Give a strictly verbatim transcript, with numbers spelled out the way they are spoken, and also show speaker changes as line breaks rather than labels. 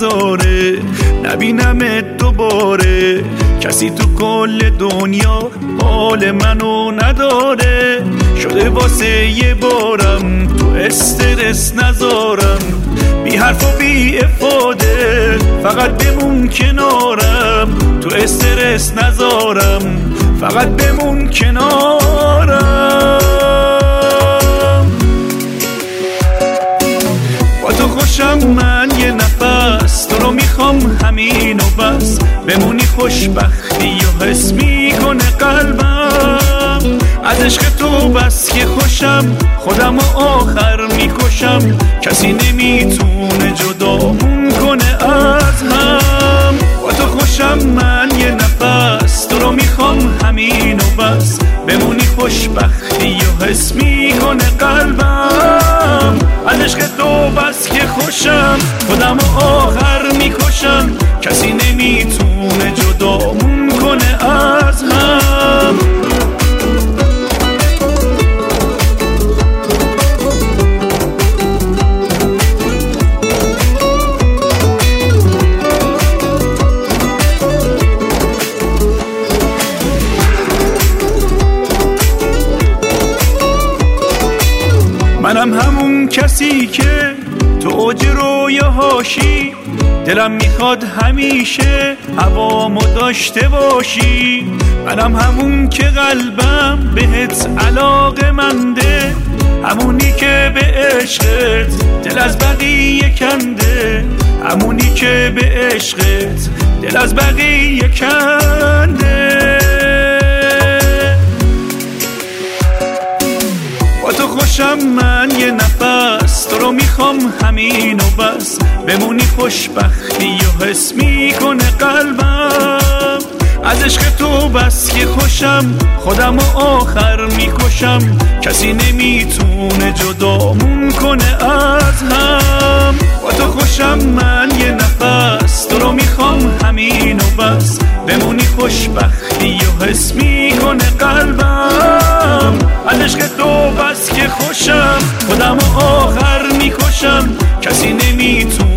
نذاره نبینمت دوباره. کسی تو کل دنیا حال منو نداره. شده واسه یه بارم تو استرس نذارم. بی حرف و بی افاده فقط بمون کنارم. تو استرس نذارم فقط بمون کنارم. با تو خوشم من یه نفس، تو رو میخوام همین و بس. بمونی خوشبختی و حس میکنه قلبم. از عشق تو بس که خوشم، خودم و آخر میکشم. کسی نمیتونه جدامون کنه از هم. با تو خوشم من یه نفس، تو رو میخوام همین و بس. بمونی خوشبختی و حس میکنه قلبم. از عشق تو بس که خوشم، خودم و آخر میکشم. کسی نمیتونه جدامون کنه از هم. منم همون کسی که تو اوج رویاهاشی. دلم میخواد همیشه هوامو داشته باشی. منم همون که قلبم بهت علاقه منده. همونی که به عشقت دل از بقیه کنده. همونی که به عشقت دل از بقیه کنده. با تو خوشم من یه نفس، تو رو میخوام همین و بس. بمونی خوشبختی و حس میکنه قلبم. از عشق تو بس که خوشم، خودم و آخر میکشم. کسی نمیتونه جدامون کنه از هم. با تو خوشم من یه نفس، تو رو میخوام همین و بس. بمونی خوشبختی و حس میکنه قلبم. از عشق تو بس که خوشم، خودم و آخر میکشم. کسی نمیتونه